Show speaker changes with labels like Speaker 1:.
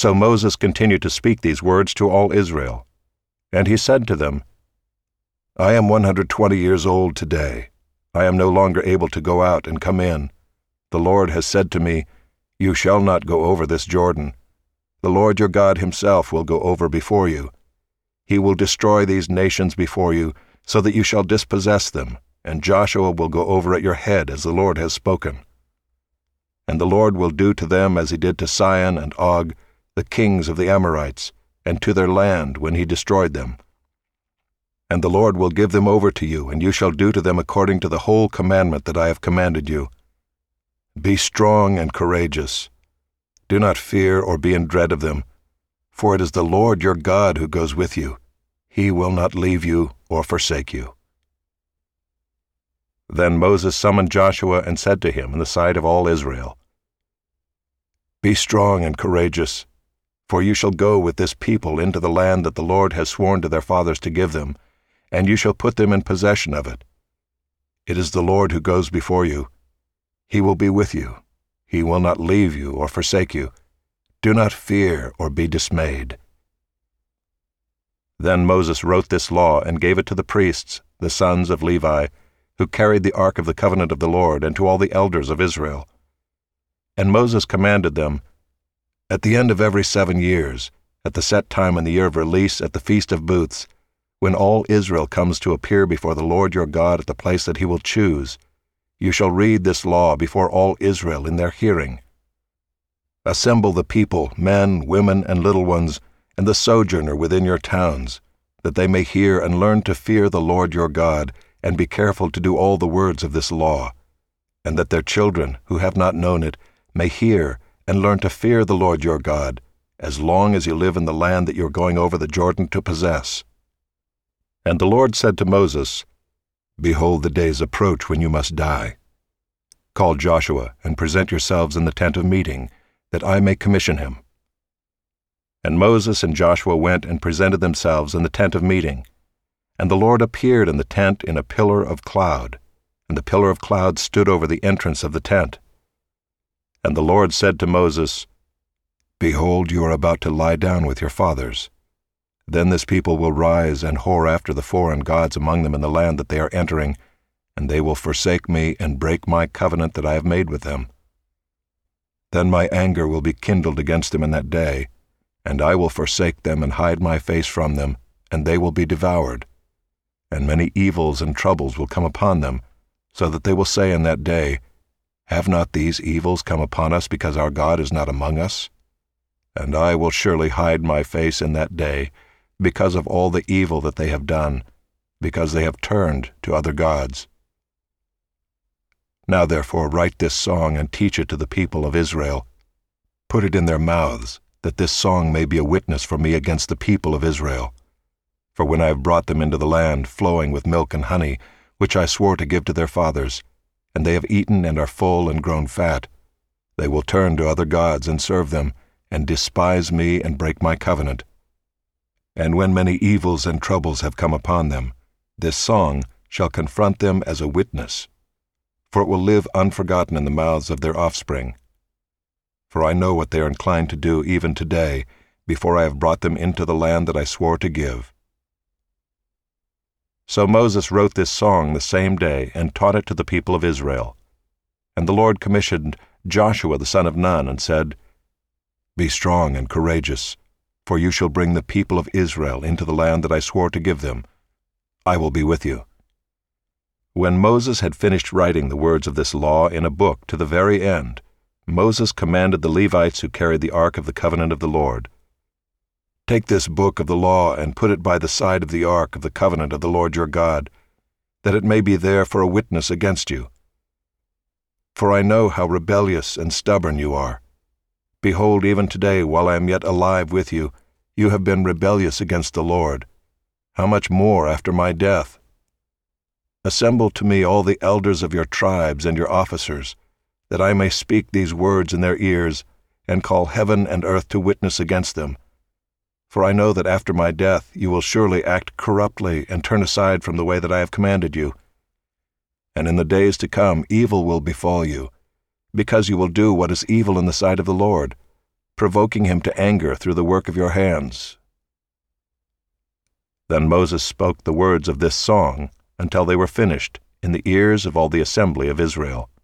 Speaker 1: So Moses continued to speak these words to all Israel. And he said to them, I am 120 years old today. I am no longer able to go out and come in. The Lord has said to me, You shall not go over this Jordan. The Lord your God himself will go over before you. He will destroy these nations before you, so that you shall dispossess them, and Joshua will go over at your head as the Lord has spoken. And the Lord will do to them as he did to Sihon and Og, the kings of the Amorites, and to their land when he destroyed them. And the Lord will give them over to you, and you shall do to them according to the whole commandment that I have commanded you. Be strong and courageous. Do not fear or be in dread of them, for it is the Lord your God who goes with you. He will not leave you or forsake you. Then Moses summoned Joshua and said to him in the sight of all Israel, Be strong and courageous, for you shall go with this people into the land that the Lord has sworn to their fathers to give them, and you shall put them in possession of it. It is the Lord who goes before you. He will be with you. He will not leave you or forsake you. Do not fear or be dismayed. Then Moses wrote this law and gave it to the priests, the sons of Levi, who carried the ark of the covenant of the Lord, and to all the elders of Israel. And Moses commanded them, At the end of every 7 years, at the set time in the year of release at the Feast of Booths, when all Israel comes to appear before the Lord your God at the place that he will choose, you shall read this law before all Israel in their hearing. Assemble the people, men, women, and little ones, and the sojourner within your towns, that they may hear and learn to fear the Lord your God, and be careful to do all the words of this law, and that their children, who have not known it, may hear and learn to fear the Lord your God, as long as you live in the land that you are going over the Jordan to possess. And the Lord said to Moses, Behold, the days approach when you must die. Call Joshua and present yourselves in the tent of meeting, that I may commission him. And Moses and Joshua went and presented themselves in the tent of meeting. And the Lord appeared in the tent in a pillar of cloud, and the pillar of cloud stood over the entrance of the tent. And the Lord said to Moses, Behold, you are about to lie down with your fathers. Then this people will rise and whore after the foreign gods among them in the land that they are entering, and they will forsake me and break my covenant that I have made with them. Then my anger will be kindled against them in that day, and I will forsake them and hide my face from them, and they will be devoured. And many evils and troubles will come upon them, so that they will say in that day, Have not these evils come upon us because our God is not among us? And I will surely hide my face in that day, because of all the evil that they have done, because they have turned to other gods. Now therefore write this song and teach it to the people of Israel. Put it in their mouths, that this song may be a witness for me against the people of Israel. For when I have brought them into the land flowing with milk and honey, which I swore to give to their fathers, and they have eaten and are full and grown fat, they will turn to other gods and serve them, and despise me and break my covenant. And when many evils and troubles have come upon them, this song shall confront them as a witness, for it will live unforgotten in the mouths of their offspring. For I know what they are inclined to do even today, before I have brought them into the land that I swore to give. So Moses wrote this song the same day and taught it to the people of Israel. And the Lord commissioned Joshua the son of Nun and said, Be strong and courageous, for you shall bring the people of Israel into the land that I swore to give them. I will be with you. When Moses had finished writing the words of this law in a book to the very end, Moses commanded the Levites who carried the ark of the covenant of the Lord, Take this book of the law and put it by the side of the ark of the covenant of the Lord your God, that it may be there for a witness against you. For I know how rebellious and stubborn you are. Behold, even today, while I am yet alive with you, you have been rebellious against the Lord. How much more after my death? Assemble to me all the elders of your tribes and your officers, that I may speak these words in their ears, and call heaven and earth to witness against them. For I know that after my death you will surely act corruptly and turn aside from the way that I have commanded you. And in the days to come evil will befall you, because you will do what is evil in the sight of the Lord, provoking him to anger through the work of your hands." Then Moses spoke the words of this song until they were finished in the ears of all the assembly of Israel.